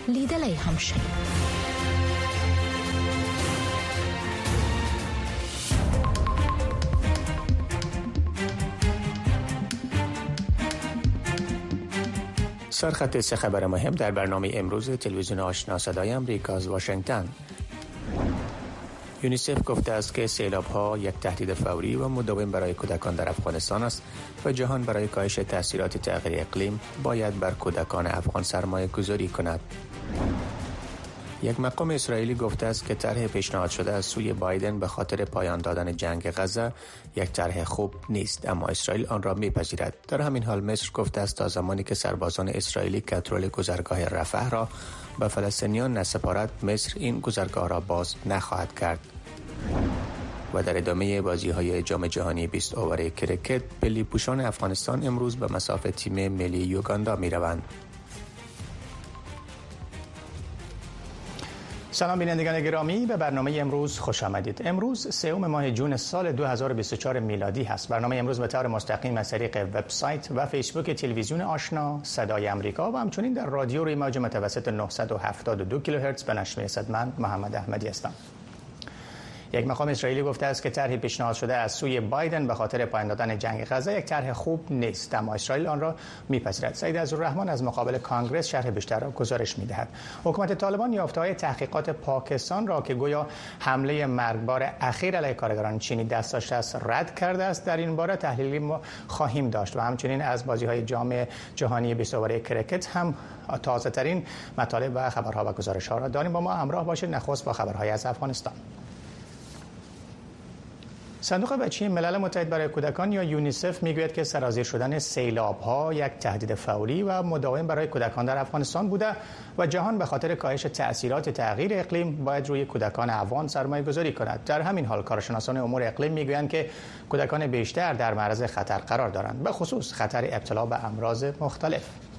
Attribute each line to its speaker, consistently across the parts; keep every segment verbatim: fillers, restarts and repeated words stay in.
Speaker 1: لیدلی همشي.
Speaker 2: سرخط سه خبر مهم در برنامه امروز تلویزیون آشنا صدای آمریکا از واشنگتن. یونیسف گفته است که سیلاب‌ها یک تهدید فوری و مداوم برای کودکان در افغانستان است و جهان برای کاهش تاثیرات تغییر اقلیم باید بر کودکان افغان سرمایه گذاری کند. یک مقام اسرائیلی گفته است که طرح پیشنهاد شده از سوی بایدن به خاطر پایان دادن جنگ غزه یک طرح خوب نیست، اما اسرائیل آن را میپذیرد. در همین حال مصر گفته است تا زمانی که سربازان اسرائیلی کنترل گذرگاه رفح را به فلسطینیان نسپارد، مصر این گذرگاه را باز نخواهد کرد. و در ادامه بازی‌های جام جهانی بیست اوور کرکت، پلی پوشان افغانستان امروز به مصاف تیم ملی یوگاندا می‌روند. سلام بینندگان گرامی، به برنامه امروز خوش آمدید. امروز سوم ماه جون سال دو هزار و بیست و چهار میلادی هست. برنامه امروز به طور مستقیم از طریق وبسایت و فیسبوک تلویزیون آشنا صدای آمریکا و همچنین در رادیو روی موج متوسط نهصد و هفتاد و دو کیلوهرتز به نشر می‌رسد. من محمد احمدی هستم. یک مقام اسرائیلی گفته است که طرح پیشنهاد شده از سوی بایدن به خاطر پایان دادن جنگ غزه یک طرح خوب نیست، اما اسرائیل آن را میپذیرد. سعید عزالرحمن از مقابل کانگرس شرح بیشتر را گزارش میدهد. حکومت طالبان یافته‌های تحقیقات پاکستان را که گویا حمله مرگبار اخیر علیه کارگران چینی دست داشته است رد کرده است. در این باره تحلیلی ما خواهیم داشت و همچنین از بازی‌های جام جهانی بیست اوور کرکت هم تازه‌ترین مطالب و خبرها و گزارش‌ها را داریم. با ما همراه باشید. نخست با خبرهای از افغانستان. صندوق بچه ملل متحد برای کودکان یا یونیسف میگوید که سرازیر شدن سیلاب‌ها یک تهدید فوری و مداوم برای کودکان در افغانستان بوده و جهان به خاطر کاهش تأثیرات تغییر اقلیم باید روی کودکان افغان سرمایه گذاری کند. در همین حال کارشناسان امور اقلیم میگویند که کودکان بیشتر در معرض خطر قرار دارند، به خصوص خطر ابتلا به امراض مختلف.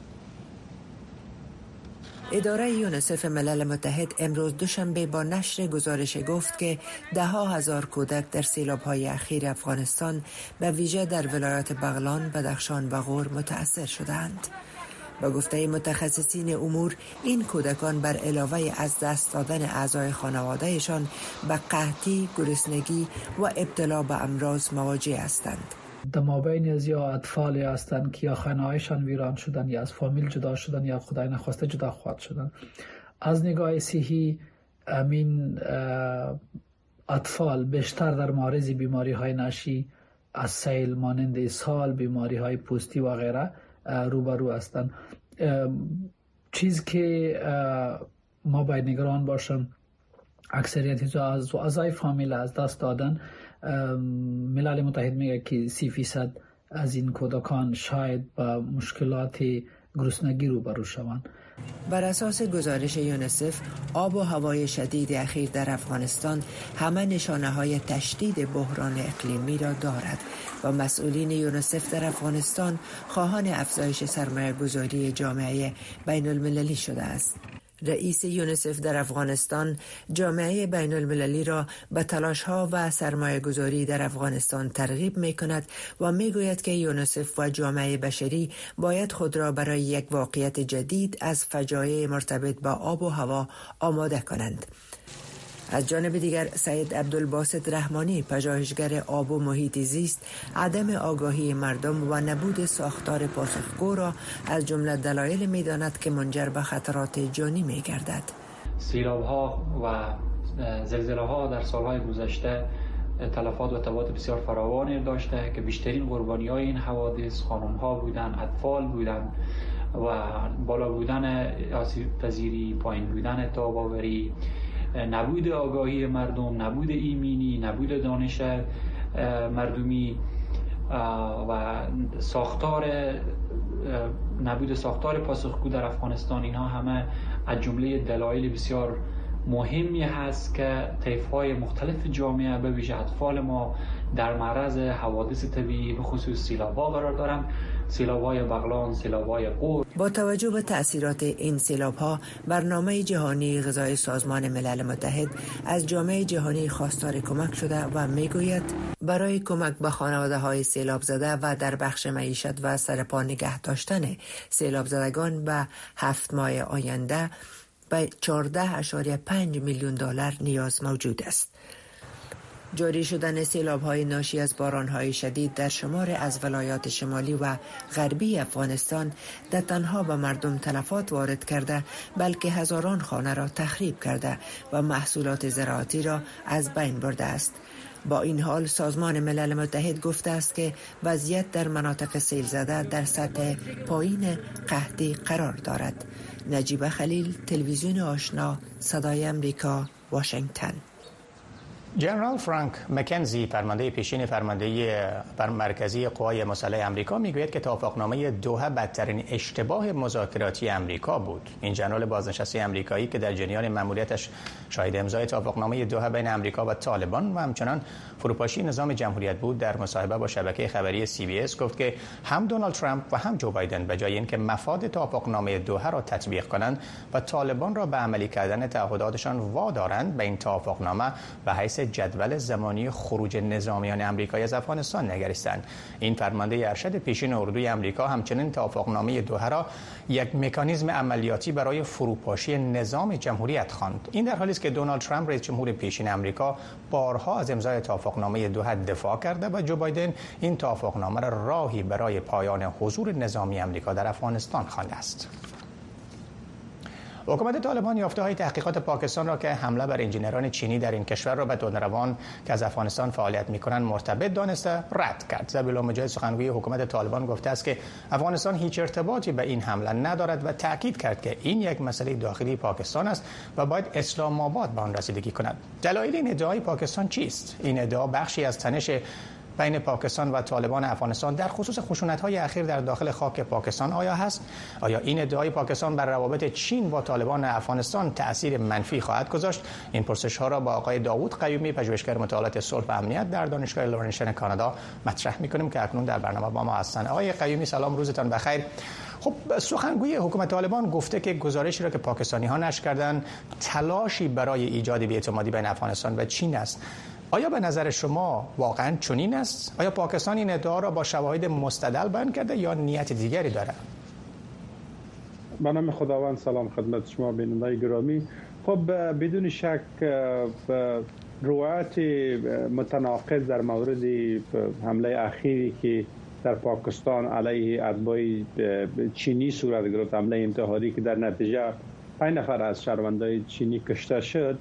Speaker 3: اداره یونیسف ملل متحد امروز دوشنبه با نشر گزارش گفت که ده ها هزار کودک در سیلاب‌های اخیر افغانستان به ویژه در ولایات بغلان، بدخشان و غور متأثر شدند. با گفته متخصصین امور، این کودکان بر علاوه از دست دادن اعضای خانوادهشان به قحطی، گرسنگی و ابتلا به امراض مواجه هستند.
Speaker 4: در مابین از یا اطفالی هستند که یا خانه‌هایشان ویران شدن یا از فامیل جدا شدن یا خدای نخواسته جدا خواهد شدن. از نگاه صحی امین اطفال بیشتر در معرض بیماری های ناشی از سیل مانند اسهال، بیماری های پوستی و غیره روبرو هستند. چیز که ما باید نگران باشیم اکثریت از اعضای فامیل از دست دادن. ملل متحد میگه که سی فیصد از این کودکان شاید با مشکلات گرسنگی روبرو شوند.
Speaker 3: بر اساس گزارش یونیسف، آب و هوای شدید اخیر در افغانستان همه نشانه های تشدید بحران اقلیمی را دارد و مسئولین یونیسف در افغانستان خواهان افزایش سرمایه گذاری جامعه بین المللی شده است. رئیس یونیسف در افغانستان جامعه بین المللی را به تلاش‌ها و سرمایه‌گذاری در افغانستان ترغیب می‌کند و می‌گوید که یونیسف و جامعه بشری باید خود را برای یک واقعیت جدید از فجایع مرتبط با آب و هوا آماده کنند. از جانب دیگر سید عبدالباسط رحمانی، پژوهشگر آب و محیط زیست، عدم آگاهی مردم و نبود ساختار پاسخگو را از جمله دلایل می‌داند که منجر به خطرات جانی می‌گردد.
Speaker 5: سیلاب‌ها و زلزله‌ها در سال‌های گذشته تلفات و تبعات بسیار فراوانی داشته که بیشترین قربانی‌های این حوادث خانم‌ها بودن، اطفال بودن و بالا بودن آسیب پذیری، پایین بودن تاب‌آوری، نبود آگاهی مردم، نبود ایمنی، نبود دانش مردمی و ساختار نبود ساختار پاسخگو در افغانستان، اینها همه از جمله دلایل بسیار مهمی هست که طیف‌های مختلف جامعه به ویژه اطفال ما در معرض حوادث طبیعی به خصوص سیلاب‌ها قرار دارند. سیلاب‌های بغلان، سیلاب‌های غور.
Speaker 3: با توجه به تأثیرات این سیلاب‌ها، برنامه جهانی غذای سازمان ملل متحد از جامعه جهانی خواستار کمک شده و میگوید برای کمک به خانواده‌های سیلاب زده و در بخش معیشت و سرپا نگه داشتن سیلاب زدگان به هفت ماه آینده به چهارده اشاریه پنج میلیون دلار نیاز موجود است. جاری شدن سیلاب‌های ناشی از باران‌های شدید در شمار از ولایات شمالی و غربی افغانستان نه تنها به مردم تلفات وارد کرده بلکه هزاران خانه را تخریب کرده و محصولات زراعتی را از بین برده است. با این حال سازمان ملل متحد گفته است که وضعیت در مناطق سیل زده در سطح پایین قحطی قرار دارد. نجیب خلیل، تلویزیون آشنا، صدای امریکا، واشنگتن.
Speaker 2: جنرال فرانک مکنزی، فرمانده پیشین فرماندهی مرکزی قوای مسلح آمریکا، میگوید که توافقنامه دوحه بدترین اشتباه مذاکراتی آمریکا بود. این جنرال بازنشسته آمریکایی که در جریان مأموریتش شاهد امضای توافقنامه دوحه بین آمریکا و طالبان و همچنان فروپاشی نظام جمهوریت بود، در مصاحبه با شبکه خبری سی بی اس گفت که هم دونالد ترامپ و هم جو بایدن به جای اینکه مفاد توافقنامه دوحه را تطبیق کنند و طالبان را به عملی کردن تعهداتشان وادارند، به این توافقنامه به حیث جدول زمانی خروج نظامیان آمریکایی از افغانستان نگریستند. این فرمانده ارشد پیشین اردوی آمریکا همچنین توافقنامه دوحه را یک مکانیزم عملیاتی برای فروپاشی نظام جمهوریت خواند. این در حالی است که دونالد ترامپ رئیس جمهور پیشین آمریکا بارها از امضای توافقنامه دوحه دفاع کرده و جو بایدن این توافقنامه را راهی برای پایان حضور نظامی آمریکا در افغانستان خوانده است. حکومت طالبان یافته‌های تحقیقات پاکستان را که حمله بر انجینران چینی در این کشور را به تندروان که از افغانستان فعالیت می‌کنند مرتبط دانسته رد کرد. ذبیح الله مجاهد، سخنگوی حکومت طالبان، گفته است که افغانستان هیچ ارتباطی به این حمله ندارد و تاکید کرد که این یک مسئله داخلی پاکستان است و باید اسلام آباد به آن رسیدگی کند. دلایل این ادعای پاکستان چیست؟ این ادعا بخشی از تنش بین پاکستان و طالبان افغانستان در خصوص خشونت‌های اخیر در داخل خاک پاکستان آیا هست؟ آیا این ادعای پاکستان بر روابط چین با طالبان افغانستان تأثیر منفی خواهد گذاشت؟ این پرسش‌ها را با آقای داوود قیومی، پژوهشگر مطالعات صلح و امنیت در دانشگاه لورنشن کانادا مطرح می‌کنیم که اکنون در برنامه با ما هستند. آقای قیومی سلام، روزتان بخیر. خب سخنگوی حکومت طالبان گفته که گزارشی را که پاکستانی‌ها نشر کردند تلاشی برای ایجاد بی‌اعتمادی بین افغانستان و چین است. آیا به نظر شما واقعا چنین است؟ آیا پاکستان این ادعا را با شواهد مستدل بیان کرده یا نیت دیگری دارد؟
Speaker 1: به نام خداوند، سلام خدمت شما بینندگان گرامی. خب بدون شک روایت متناقض در مورد حمله اخیری که در پاکستان علیه اتباع چینی صورت گرفت، حمله انتحاری که در نتیجه پنج نفر از شهروندان چینی کشته شد،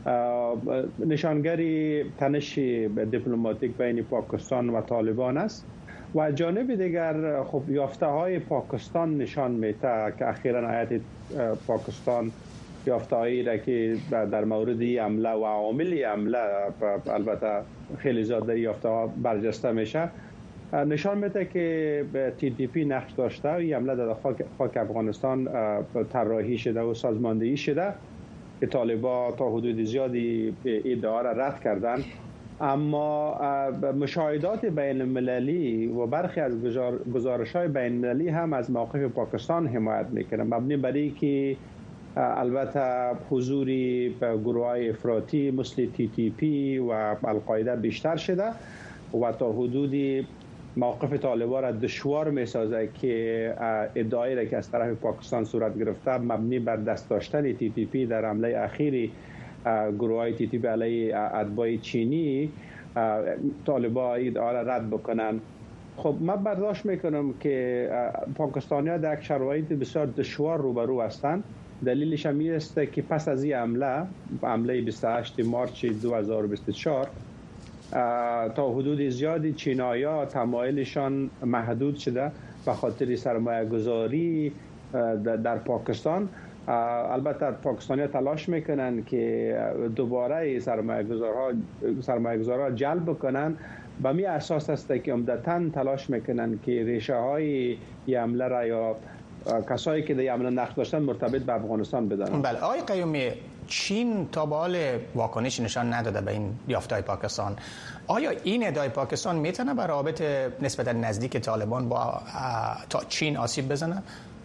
Speaker 1: نشانگری تنش دیپلماتیک بین پاکستان و طالبان است. و جانب دیگر خب یافته های پاکستان نشان میده که اخیراً هیئت پاکستان یافته هایی را که در مورد حمله و عوامل حمله البته خیلی زیاد یافته ها برجسته میشه، نشان میده که تی تی پی نقش داشته و این حمله در خاک افغانستان طراحی شده و سازماندهی شده که طالبان تا حدود زیادی ادعا را رد کردند. اما مشاهدات بین المللی و برخی از گزارش‌های بین المللی هم از موقف پاکستان حمایت میکنند، مبنی بر اینکه البته حضوری گروه‌های افراطی مثل تی تی پی و القاعده بیشتر شده و تا حدودی موقف طالبان را دشوار میسازه که ادعایی را که از طرف پاکستان صورت گرفته مبنی بر دست داشتن تی تی پی در حمله اخیری گروه های تی تی پی علیه اتباع چینی، طالبان ادعا را رد بکنن. خب من برداشت میکنم که پاکستانی ها در یک شرایط بسیار دشوار روبرو هستند. دلیلش هم این است که پس از این حمله حمله بیست و هشتم مارس دو هزار و بیست و چهار تا حدود زیادی چینایی‌ها تمایلشان محدود شده به خاطر سرمایه گذاری در پاکستان. البته پاکستانی‌ها تلاش میکنن که دوباره سرمایه گذارها سرمایه گذارها جلب کنن. به می اساس است که عمدتاً تلاش میکنن که ریشه های حمله را یا کسایی که در حمله نقش داشتن مرتبط به افغانستان بدانند.
Speaker 2: بله آقای قیومی، چین تا به حال واکنش نشان نداده به این یافته‌های پاکستان. آیا این ادعای پاکستان میتونه به روابط نسبتا نزدیک طالبان با تا چین آسیب بزنه؟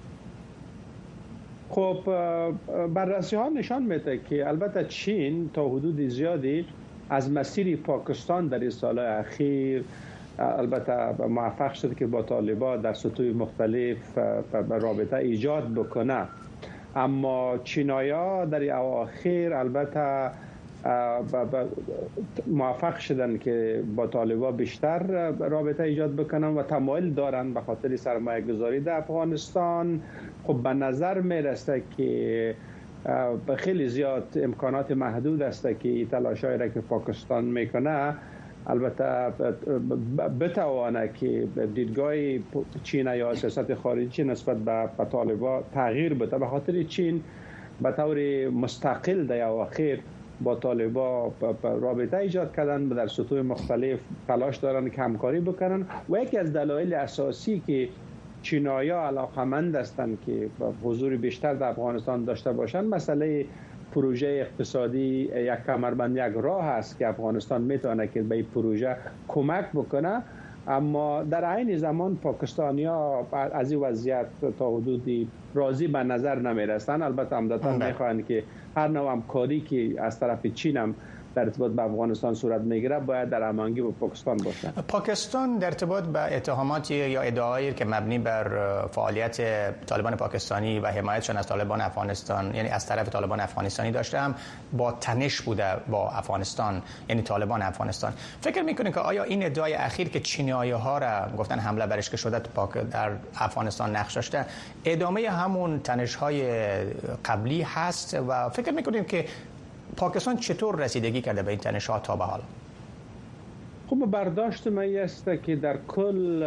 Speaker 1: خب بررسی ها نشان میده که البته چین تا حدود زیادی از مسیر پاکستان در این سالهای اخیر البته موفق شد که با طالبان در سطوح مختلف رابطه ایجاد بکنه. اما چینایا در اواخر البته موفق شدن که با طالبا بیشتر رابطه ایجاد بکنن و تمایل دارن به خاطر سرمایه گذاری در افغانستان. خب به نظر میرسه که خیلی زیاد امکانات محدود است که این تلاشایی را که پاکستان میکنه البته بتوانه که دیدگاه چین یا سیاست خارجی نسبت به طالبا تغییر بده. به خاطر چین به طور مستقل در اواخر با طالبا رابطه ایجاد کردن، در سطوح مختلف تلاش دارن که همکاری بکنن و یکی از دلایل اساسی که چینایا علاقمند هستند که حضور بیشتر در افغانستان داشته باشند مسئله پروژه اقتصادی یک کمربند، یک راه است که افغانستان میتونه که به این پروژه کمک بکنه. اما در عین زمان پاکستانیا از این وضعیت تا حدودی راضی به نظر نمیرسن. البته عمدتا میخواهند که هر نوع همکاری که از طرف چین هم در ارتباط به افغانستان صورت میگیره باید در هماهنگی با پاکستان باشه.
Speaker 2: پاکستان در ارتباط به اتهاماتی یا ادعاهایی که مبنی بر فعالیت طالبان پاکستانی و حمایتشان از طالبان افغانستان، یعنی از طرف طالبان افغانستانی داشته، هم با تنش بوده با افغانستان، یعنی طالبان افغانستان. فکر میکنید که آیا این ادعای اخیر که چینی‌ها را گفتن حمله برش که شده در افغانستان نقش داشته ادامه همون تنش‌های قبلی هست و فکر میکنید که پاکستان چطور رسیدگی کرده به این تنش‌ها تا به حال؟
Speaker 1: خب برداشت من است که در کل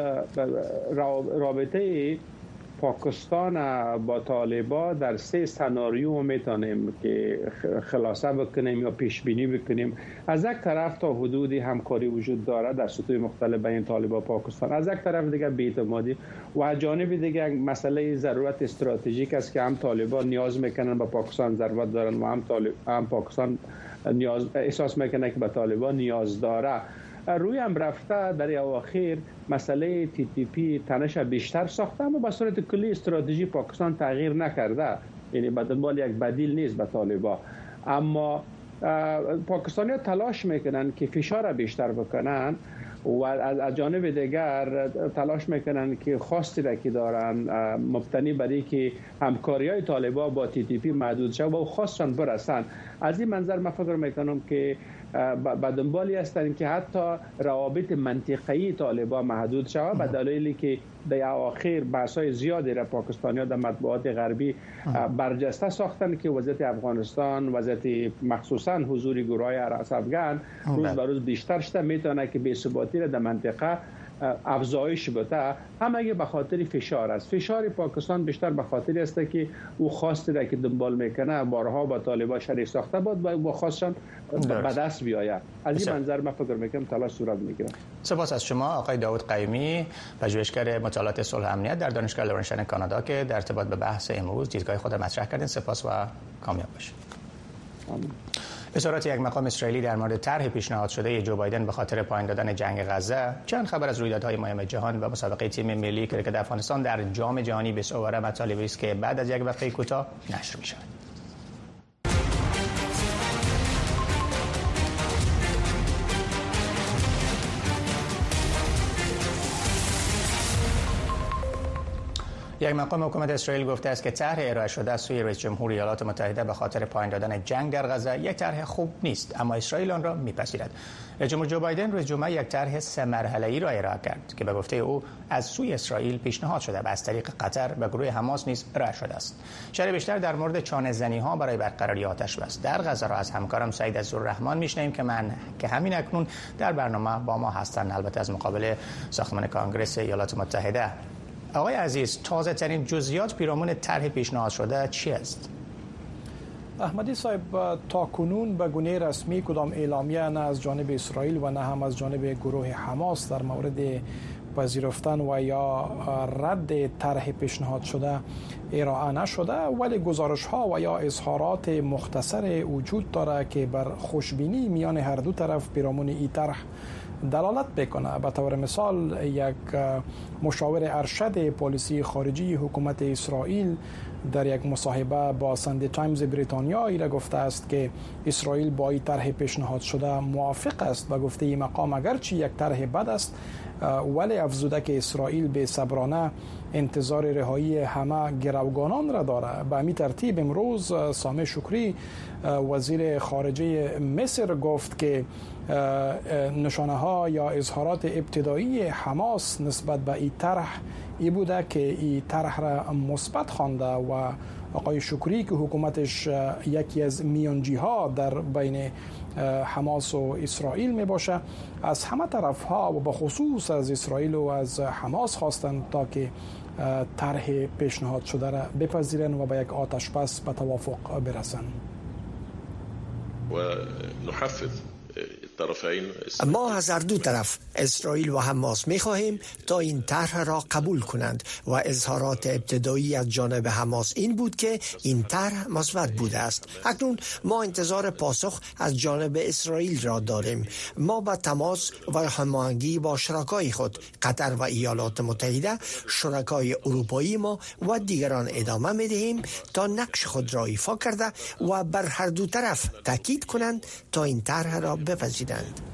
Speaker 1: رابطه پاکستان با طالبان در سه سناریو میتونیم که خلاصه بکنیم یا پیش بینی بکنیم. از یک طرف تا حدودی همکاری وجود داره در سطوح مختلف بین طالبان و پاکستان، از یک طرف دیگه بی‌اعتمادی و از جانب دیگه مسئله ضرورت استراتژیک است که هم طالبان نیاز میکنن به پاکستان ضرورت دارن و هم طالب هم پاکستان نیاز احساس میکنه که به طالبان نیاز داره. روی هم رفته در اواخر مسئله تی تی پی تنش بیشتر ساخته، اما به صورت کلی استراتژی پاکستان تغییر نکرده، یعنی به دنبال یک بدیل نیست به طالبان. اما پاکستانی‌ها تلاش میکنن که فشار بیشتر بکنن و از جانب دیگر تلاش میکنن که خواستی را که دارن مبتنی بر اینکه همکاری‌های طالبان با تی تی پی محدود شود و خواستشان برسن. از این منظر من فکر میکنم که به دنبالی هستند که حتی روابط منطقه‌ای طالبان محدود شود، به دلیلی که در اواخر بحث‌های زیادی را پاکستانی‌ها در مطبوعات غربی برجسته ساختند که وضعیت افغانستان، وضعیت مخصوصا حضور گروه‌های عرب افغان روز به روز بیشتر شده، میتونه که بی‌ثباتی را در منطقه افزایش بده. هم اگه به خاطر فشار است، فشار پاکستان بیشتر به خاطر است که او خواسته را که دنبال میکنه بارها با طالبان شریک ساخته بود و با خواستشان به دست بیاید. از این منظر من فکر میکنم تلاش صورت میگیره.
Speaker 2: سپاس از شما آقای داود قیومی، پژوهشگر مطالعات صلح و امنیت در دانشگاه لورنشتاین کانادا که در ارتباط به بحث امروز دیدگاه خود مطرح کردین. سپاس و کامیاب باشید.
Speaker 1: آمین.
Speaker 2: اظهارات یک مقام اسرائیلی در مورد طرح پیشنهاد شده جو بایدن به خاطر پایان دادن جنگ غزه، چند خبر از رویدادهای مهم جهان و مسابقه تیم ملی کرکت افغانستان در جام جهانی بیست اوور مطالبی است که بعد از یک وقفه کوتاه نشر می‌شود. یک مقام حکومت اسرائیل گفته است که طرح ارائه شده از سوی رئیس جمهور ایالات متحده به خاطر پایان دادن جنگ در غزه یک طرح خوب نیست، اما اسرائیل آن را میپذیرد. رئیس جمهور جو بایدن روز جمعه یک طرح سه مرحله‌ای را ارائه کرد که به گفته او از سوی اسرائیل پیشنهاد شده و از طریق قطر به گروه حماس نیز ارائه شده است. شرح بیشتر در مورد چانه‌زنی‌ها برای برقراری آتش بس در غزه را از همکارم سعید عزالرحمن میشنویم که من که همین اکنون در برنامه با ما هستند، البته از مقابل ساختمان کانگرس ایالات متحده. آقای عزیز، تازه ترین جزئیات پیرامون طرح پیشنهاد شده چی است؟
Speaker 6: احمدی صاحب، تا کنون به گونه رسمی کدام اعلامیه نه از جانب اسرائیل و نه هم از جانب گروه حماس در مورد پذیرفتن و یا رد طرح پیشنهاد شده ارائه نشده، ولی گزارش ها و یا اظهارات مختصر وجود دارد که بر خوشبینی میان هر دو طرف پیرامون این طرح دلالت بکنه. به طور مثال یک مشاور ارشد پالیسی خارجی حکومت اسرائیل در یک مصاحبه با ساندی تایمز بریتانیا ایره گفته است که اسرائیل با این طرح پیشنهاد شده موافق است و گفته این مقام اگرچه یک طرح بد است ولی افزوده که اسرائیل به صبرانه انتظار رهایی همه گروگانان را داره. به همین ترتیب امروز سامح شکری وزیر خارجه مصر گفت که نشانه ها یا اظهارات ابتدایی حماس نسبت به این طرح ای بوده که این طرح را مثبت خوانده و آقای شکری که حکومتش یکی از میانجی ها در بین حماس و اسرائیل می باشه از همه طرف ها و به خصوص از اسرائیل و از حماس خواستند تا که طرح پیشنهاد شده را بپذیرن و به یک آتش بس به توافق برسن.
Speaker 7: و نحفظ طرفین
Speaker 8: ما از هر دو طرف اسرائیل و حماس می خواهیم تا این طرح را قبول کنند و اظهارات ابتدایی از جانب حماس این بود که این طرح مثبت بوده است. اکنون ما انتظار پاسخ از جانب اسرائیل را داریم. ما با تماس و هماهنگی با شرکای خود قطر و ایالات متحده، شرکای اروپایی ما و دیگران ادامه می دهیم تا نقش خود را ایفا کرده و بر هر دو طرف تاکید کنند تا این طرح را بپذیرند.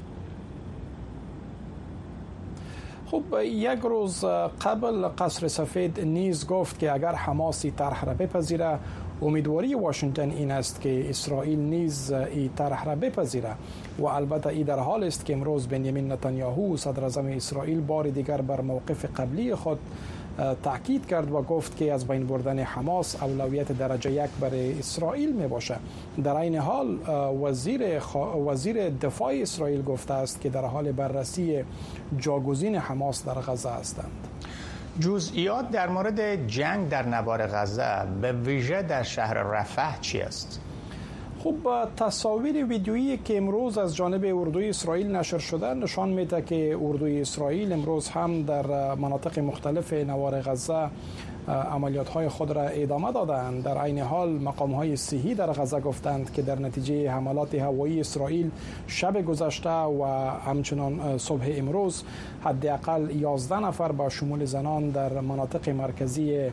Speaker 6: خب یک روز قبل قصر سفید نیز گفت که اگر حماس طرح را بپذیره امیدواری واشنگتن این است که اسرائیل نیز این طرح را بپذیره و البته این در حال است که امروز بنیامین نتانیاهو صدر اعظم اسرائیل بار دیگر بر موقف قبلی خود تاکید کرد و گفت که از بین بردن حماس اولویت درجه یک برای اسرائیل می باشه. در این حال وزیر خ... وزیر دفاع اسرائیل گفته است که در حال بررسی جاگزین حماس در غزه هستند.
Speaker 2: جزئیات در مورد جنگ در نوار غزه به ویژه در شهر رفح چی است؟
Speaker 6: خب تصاویر ویدیویی که امروز از جانب اردوی اسرائیل نشر شده نشان میده که اردوی اسرائیل امروز هم در مناطق مختلف نوار غزه عملیات های خود را ادامه دادند. در عین حال مقام های صحی در غزه گفتند که در نتیجه حملات هوایی اسرائیل شب گذشته و همچنان صبح امروز حداقل یازده نفر با شمول زنان در مناطق مرکزی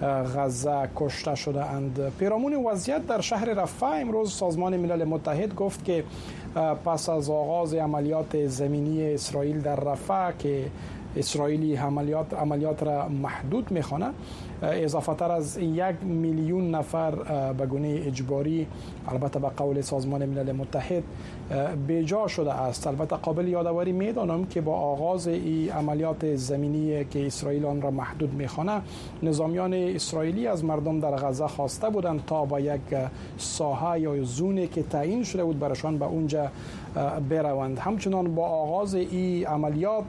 Speaker 6: غزه کشته شده اند. پیرامون وضعیت در شهر رفح امروز سازمان ملل متحد گفت که پس از آغاز عملیات زمینی اسرائیل در رفح که اسرائیلی عملیات عملیات را محدود می‌خوانه، اضافه تر از یک میلیون نفر به گونه اجباری البته به قول سازمان ملل متحد بیجا شده است. البته قابل یادآوری می‌دانم که با آغاز این عملیات زمینی که اسرائیل آن را محدود می‌خوانه نظامیان اسرائیلی از مردم در غزه خواسته بودند تا با یک ساحه یا زونی که تعیین شده بود برایشان به اونجا بروند. همچنان با آغاز این عملیات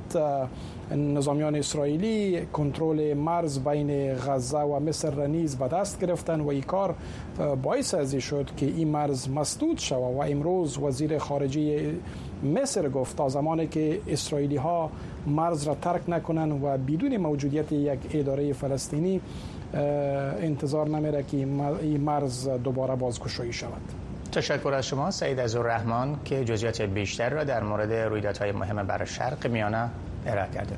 Speaker 6: نظامیان اسرائیلی کنترل مرز بین غزه و مصر را نیز به دست گرفتن و این کار باعث ازی شد که این مرز مسدود شود و امروز وزیر خارجه مصر گفت تا زمانی که اسرائیلی ها مرز را ترک نکنن و بدون موجودیت یک اداره فلسطینی انتظار نمیره که این مرز دوباره بازگشایی شود.
Speaker 2: تشکر از شما سعید عزالرحمن که جزئیات بیشتر را در مورد رویدادهای مهم بر شرق میانه ارائه کرده.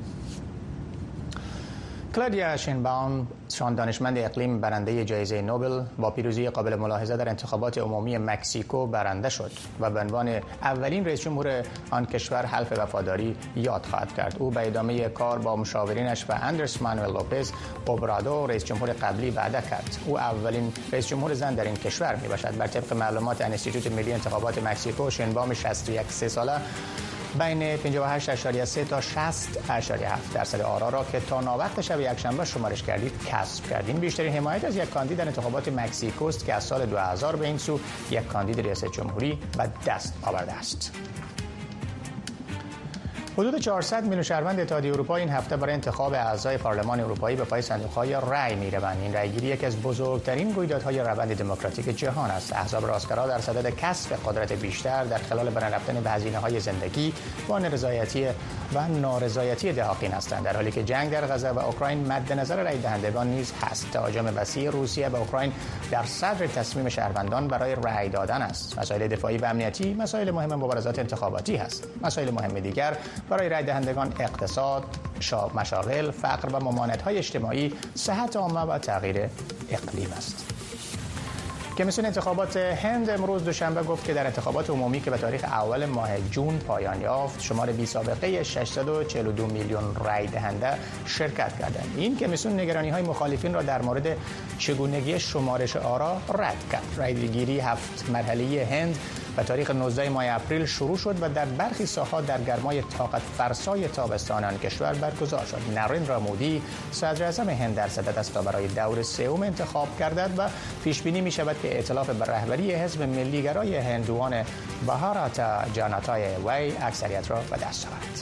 Speaker 2: کلادیا شینباوم دانشمند اقلیم برنده جایزه نوبل با پیروزی قابل ملاحظه در انتخابات عمومی مکزیکو برنده شد و به عنوان اولین رئیس جمهور آن کشور حلف وفاداری یاد خواهد کرد. او به ادامه کار با مشاورینش و اندرس مانوئل لوپز اوبرادور رئیس جمهور قبلی وعده کرد. او اولین رئیس جمهور زن در این کشور میباشد. بر طبق معلومات انستیتوت ملی انتخابات مکزیکو شینباوم شصت و یک ساله بین پنجاه و هشت ممیز پنج تا شصت ممیز هفت درصد آرا را که تا ناوقت شب یکشنبه شمارش کردید کسب کردین. بیشترین حمایت از یک کاندید در انتخابات مکزیکو است که از سال دو هزار به این سو یک کاندید ریاست جمهوری به دست آورده است. حدود چهارصد میلیون شهروند اتحادیه اروپا این هفته برای انتخاب اعضای پارلمان اروپایی به پای صندوق‌های رأی می‌روند. این رأی‌گیری یکی از بزرگترین رویدادهای روند دموکراتیک جهان است. احزاب راستگرا در صدد کسب قدرت بیشتر در خلال برآورده رفتن به هزینه‌های زندگی با نارضایتی و نارضایتی دهاقین هستند، در حالی که جنگ در غزه و اوکراین مد نظر رأی دهندگان نیز هست. تهاجم وسیع روسیه به اوکراین در صدر تصمیم شهروندان برای رأی دادن است. مسائل دفاعی و امنیتی مسائل مهم مبارزات انتخاباتی است. مسائل مهم دیگر برای رای دهندگان اقتصاد، مشاغل، فقر و ممانعت‌های اجتماعی، صحت عامه و تغییر اقلیم است. کمیسیون انتخابات هند امروز دوشنبه گفت که در انتخابات عمومی که به تاریخ اول ماه جون پایان یافت، شمار بی سابقه ششصد و چهل و دو میلیون رای دهنده شرکت کردند. این کمیسیون نگرانی‌های مخالفین را در مورد چگونگی شمارش آرا رد کرد. رایگیری هفت مرحله‌ای هند به تاریخ نوزده ماه اپریل شروع شد و در برخی ساحات در گرمای طاقت فرسای تابستان آن کشور برگزار شد. نریندرا مودی صدر اعظم هند در صدد است تا برای دور سوم انتخاب گردد و پیش بینی می شود که ائتلاف به رهبری حزب ملیگرای هندوان بهاراتا جاناتای وی اکثریت را به دست آورد.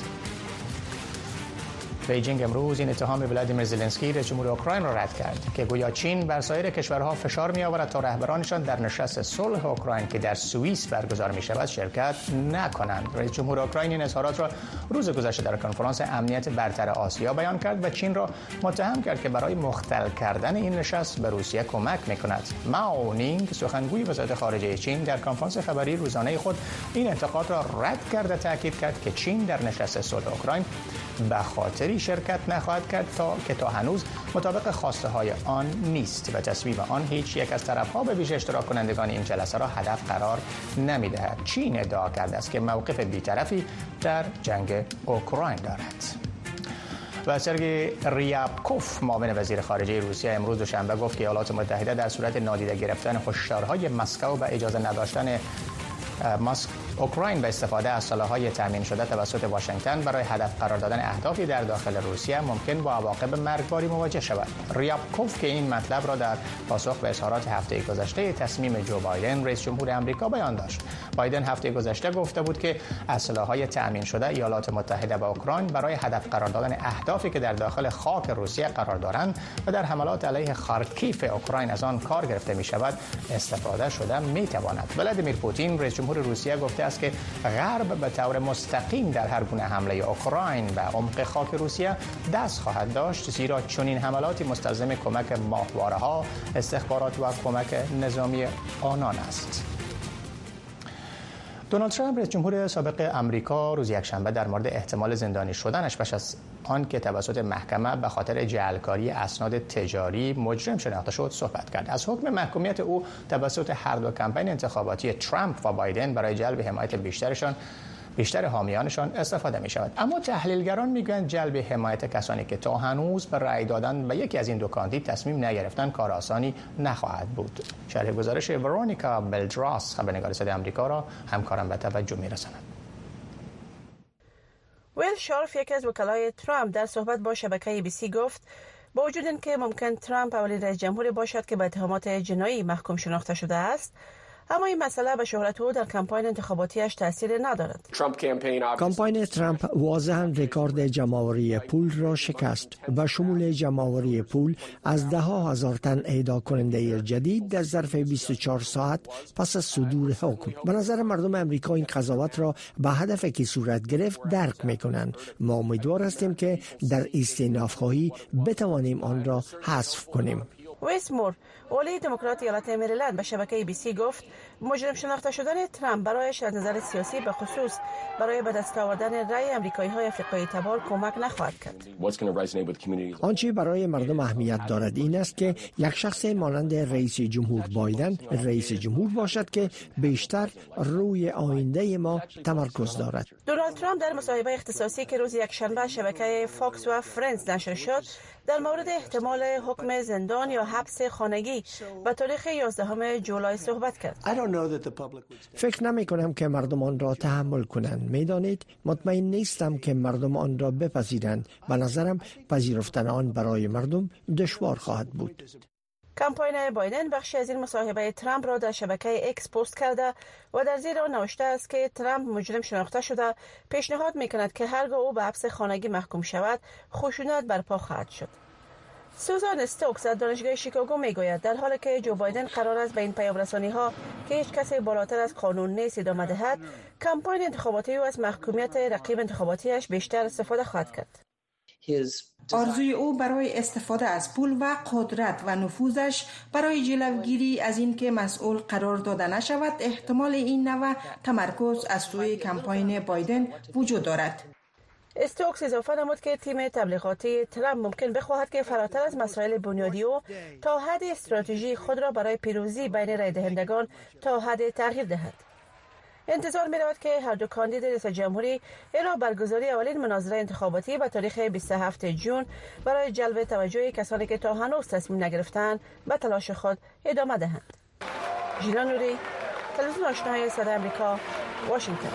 Speaker 2: بیجینگ امروز این اتهام ولادیمیر زلنسکی رئیس جمهور اوکراین را رد کرد که گویا چین بر سایر کشورها فشار می آورد تا رهبرانشان در نشست صلح اوکراین که در سوئیس برگزار می شود شرکت نکنند. رئیس جمهور اوکراین این اظهارات را روز گذشته در کنفرانس امنیت برتر آسیا بیان کرد و چین را متهم کرد که برای مختل کردن این نشست به روسیه کمک می کند. ماو نینگ سخنگوی وزارت خارجه چین در کنفرانس خبری روزانه خود این انتقاد را رد کرد و تاکید کرد که چین در نشست صلح اوکراین به خاطری شرکت نخواهد کرد تا که تا هنوز مطابق خواسته های آن نیست و تصویب آن هیچ یک از طرف‌ها به ویژه اشتراک کنندگان این جلسه را هدف قرار نمی‌دهد. چین ادعا کرده است که موقف بی‌طرفی در جنگ اوکراین دارد. و سرگئی ریابکوف معاون وزیر خارجه روسیه امروز دوشنبه گفت که ایالات متحده در صورت نادیده گرفتن هشدارهای مسکو و اجازه نداشتن ماسک اوکراین به استفاده از سلاح‌های تامین شده توسط واشنگتن برای هدف قرار دادن اهدافی در داخل روسیه ممکن با عواقب مرگباری مواجه شود. ریابکوف که این مطلب را در پاسخ به اظهارات هفته گذشته تصمیم جو بایدن رئیس جمهور آمریکا بیان داشت. بایدن هفته گذشته گفته بود که سلاح‌های تامین شده ایالات متحده به اوکراین برای هدف قرار دادن اهدافی که در داخل خاک روسیه قرار دارند و در حملات علیه خارکیف اوکراین از آن کار گرفته می شود استفاده شده می تواند. ولادیمیر پوتین رئیس جمهور روسیه گفته است که غرب به طور مستقیم در هر گونه حمله اوکراین به عمق خاک روسیه دست خواهد داشت، زیرا چنین حملاتی مستلزم کمک ماهواره‌ها، استخبارات و کمک نظامی آنان است. دونالد ترامپ رئیس جمهور سابق آمریکا روز یکشنبه در مورد احتمال زندانی شدنش پس از آن که توسط محکمه به خاطر جعلکاری اسناد تجاری مجرم شناخته شد صحبت کرد. از حکم محکومیت او توسط هر دو کمپین انتخاباتی ترامپ و بایدن برای جلب حمایت بیشترشان بیشتر حامیانشان استفاده می شود. اما تحلیلگران میگویند جلب حمایت کسانی که تا هنوز به رأی دادن به یکی از این دو کاندید تصمیم نگرفتن کار آسانی نخواهد بود. شرح گزارش ورونیکا بلدراس خبرنگار صدای آمریکا را همکارم به توجه می‌رساند.
Speaker 9: ویل شارف یکی از وکلای ترامپ در صحبت با شبکه ای بی سی گفت با وجود اینکه ممکن ترامپ اولین رئیس جمهوری باشد که به اتهامات جنایی محکوم شناخته شده است، اما این مسئله به شهرت او در کمپاین انتخاباتیش تاثیر ندارد.
Speaker 8: کمپاین ترامپ واضحاً رکورد جمع‌آوری پول را شکست و شمول جمع‌آوری پول از ده ها هزار تن اهدا کننده جدید در ظرف بیست و چهار ساعت پس از صدور حکم. به نظر مردم امریکا این قضاوت را به هدفی که صورت گرفت درک می‌کنند. ما امیدوار هستیم که در استئناف‌خواهی بتوانیم آن را حذف کنیم.
Speaker 9: ویس مور ولی دموکرات ایالت مریلند به شبکه ای بی سی گفت مجرم شناخته شدن ترامپ برایش از نظر سیاسی به خصوص برای به دست آوردن رأی آمریکایی‌های افریقایی تبار کمک نخواهد کرد.
Speaker 8: آنچه برای مردم اهمیت دارد این است که یک شخص مانند رئیس جمهور بایدن رئیس جمهور باشد که بیشتر روی آینده ما تمرکز دارد.
Speaker 9: دونالد ترامپ در مصاحبه اختصاصی که روز یکشنبه شبکه فاکس و فرندز نشر شد در مورد احتمال حکم زندان یا حبس خانگی به تاریخ یازدهم جولای صحبت کرد.
Speaker 8: فکر نمی کنم که مردم آن را تحمل کنند. میدانید مطمئن نیستم که مردم آن را بپذیرند. به نظرم پذیرفتن آن برای مردم دشوار خواهد بود.
Speaker 9: کمپاین بایدن بخشی از این مصاحبه ترامپ را در شبکه اکس پست کرده و در زیر آن نوشته است که ترامپ مجرم شناخته شده پیشنهاد می‌کند که هرگاه او به حبس خانگی محکوم شود خشونت برپا خواهد شد. سوزان استوکس از دانشگاه شیکاگو میگوید در حالی که جو بایدن قرار است به این پیام‌رسانی‌ها که هیچ کسی بالاتر از قانون نیست ادامه دهد، کمپاین انتخاباتی او از محکومیت رقیب انتخاباتیش بیشتر استفاده خواهد کرد.
Speaker 10: آرزوی او برای استفاده از پول و قدرت و نفوذش برای جلوگیری از این که مسئول قرار داده نشود احتمال این نوع تمرکز از سوی کمپاین بایدن وجود دارد.
Speaker 9: استوکس اضافه نمود که تیم تبلیغاتی ترامپ ممکن بخواهد که فراتر از مسائل بنیادی او تا حد استراتژی خود را برای پیروزی بین رای دهندگان تا حد تغییر دهد. انتظار می رود که هر دو کاندید ریاست جمهوری الی برگزاری اولین مناظره انتخاباتی به تاریخ بیست و هفتم ژوئن برای جلب توجه کسانی که تا هنوز تصمیم نگرفتند به تلاش خود ادامه دهند. ژیلا نوری، تلویزیون آشنای صدای آمریکا، واشنگتن.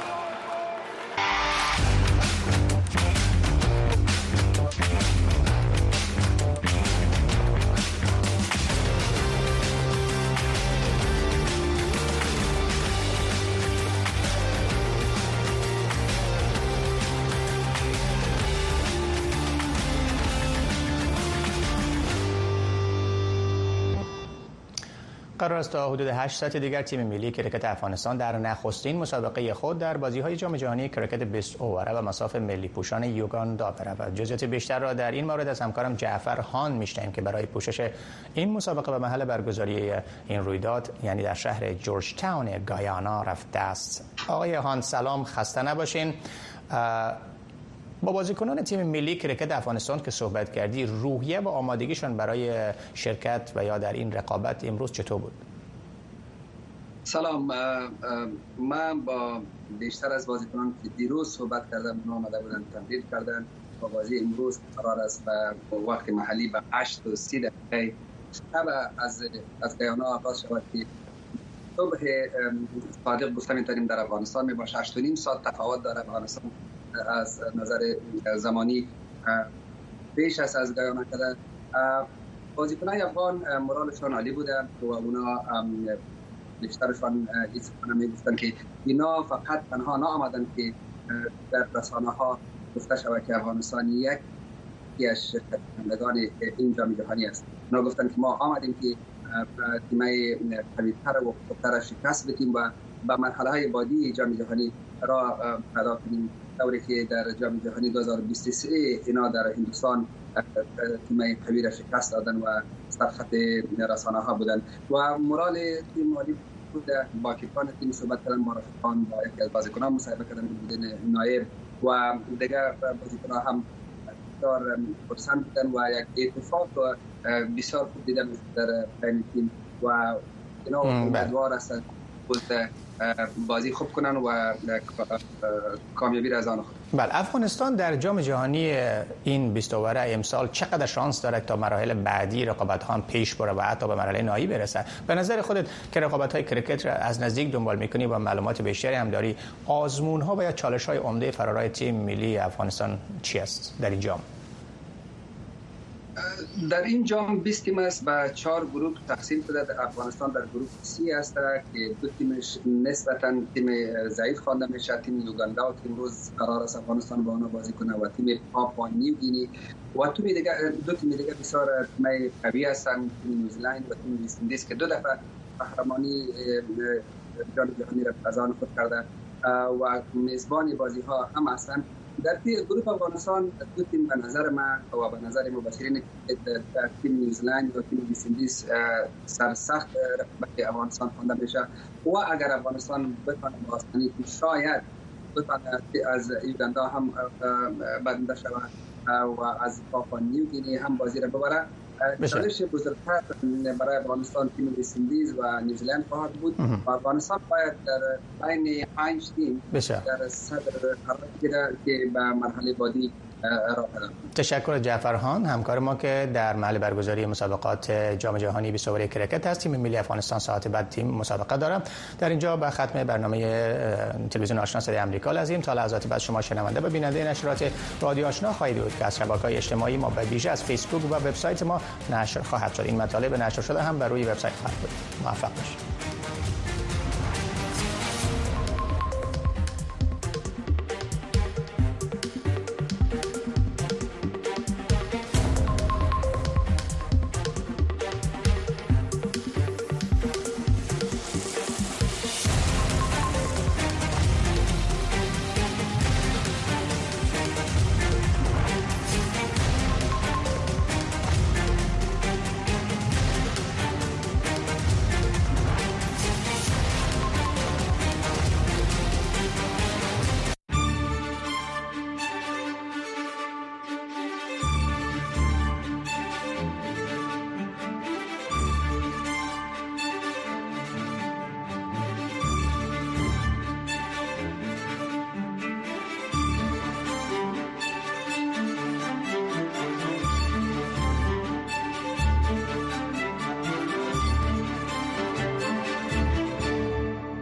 Speaker 2: قرار است تا حدود هشت ساعت دیگر تیم ملی کرکت افغانستان در نخستین مسابقه خود در بازی‌های جام جهانی کرکت بیست اوور و مصاف ملی پوشان یوگاندا برود. جزئیات بیشتر را در این مورد از همکارم جعفر هان میشنویم که برای پوشش این مسابقه به محل برگزاری این رویداد یعنی در شهر جورج تاون گایانا رفته است. آقای هان سلام، خسته نباشین. با بازیکنان تیم ملی کرکت افغانستان که صحبت کردی، روحیه و آمادگیشان برای شرکت و یا در این رقابت امروز چطور بود؟
Speaker 11: سلام، من با بیشتر از بازیکنان که دیروز صحبت کردم آمده بودن تمرین کردن. با بازی امروز قرار است به وقت محلی به هشت و سی دقیقه شب از از گیانا آغاز شود که صبح صادق گفتم اینطوریم در افغانستان می باشه. هشت و نیم ساعت تفاوت داره افغانستان از نظر زمانی بیش است از گیانا کردن. بازیکنان افغان مورالشان عالی بوده و اونا بیشترشان می گفتن که اینا فقط تنها نآمدن که در رسانه ها گفته شود که افغانستان یکی از شرکت کنندگان این جام جهانی است. اونا گفتن که ما آمدیم که تیمای قوی‌تر و خوبتر شکست بدیم و به مرحله های بعدی جام جهانی را پیدا کنیم، طوری که در جام جهانی دو هزار و بیست و سه اینا در هندوستان تیمای قوی را شکست دادن و سر خط رسانه ها بودن و مورال تیم عالی بوده. با کپتان تیم صحبت کردن، با رفیقان، با یکی از بازیکنان مصاحبه کردن بودن نایب و دیگر بازیکنان هم بسیار پرسند بودن و یک اتفاق بسیار خوب دیدن در بین تیم و اینا امیدوار هستند بازی خوب کنن و کامیابی را از آن خود.
Speaker 2: بله، افغانستان در جام جهانی این بیست اوور امسال چقدر شانس دارد تا مراحل بعدی رقابت ها هم پیش بره و حتی به مرحله نهایی برسه؟ به نظر خودت که رقابت های کرکت را از نزدیک دنبال میکنی و معلومات بیشتری هم داری، آزمون ها و یا چالش های عمده فرارای تیم ملی افغانستان چی است در این جام؟
Speaker 11: در این جام بیست تیم است، به چهار گروه تقسیم شده. در افغانستان در گروه سی است که دو تیمش نسبتا تیم ضعیف خوانده میشه. تیم یوگاندا و تیم روز قرار است افغانستان با آنها بازی کنه و تیم پاپوا نیوگینی و تیم دیگه دو تیم دیگه بسیار تیم قوی هستند، تیم نیوزلند و تیم وست اندیز که دو دفعه قهرمانی جام جهانی را از آن خود کرده و میزبان بازی ها هم هستند. در گروه افغانستان دو تیم به نظر من و به نظر مبصرین تیم نیوزلند و تیم وست اندیز سرسخت رقابت افغانستان خوانده میشه و اگر افغانستان بتونه با آسانی که شاید بتونه از یوگاندا هم برنده شود و از پاپوا نیوگینی هم بازی را ببره، چالش بزرگتر برای افغانستان تیم وست اندیز و نیوزلند خواهد بود و افغانستان باید در بین پنج تیم در صدر قرار بگیرد که به مرحله بعدی راه پیدا.
Speaker 2: تشکر جعفر هان، همکار ما که در محل برگزاری مسابقات جام جهانی بیست اوور کرکت است. تیم ملی افغانستان ساعت بعد تیم مسابقه داره. در اینجا به ختم برنامه تلویزیون آشنا صدای آمریکا لازم تا لحظات بعد شما شنونده و بیننده نشرات رادیو آشنا خواهید بود که از شبکه‌های اجتماعی ما به ویژه از فیسبوک و وبسایت ما نشر خواهد شد. این مطالب نشر شده هم بر روی وبسایت خواهد بود. موفق باشید.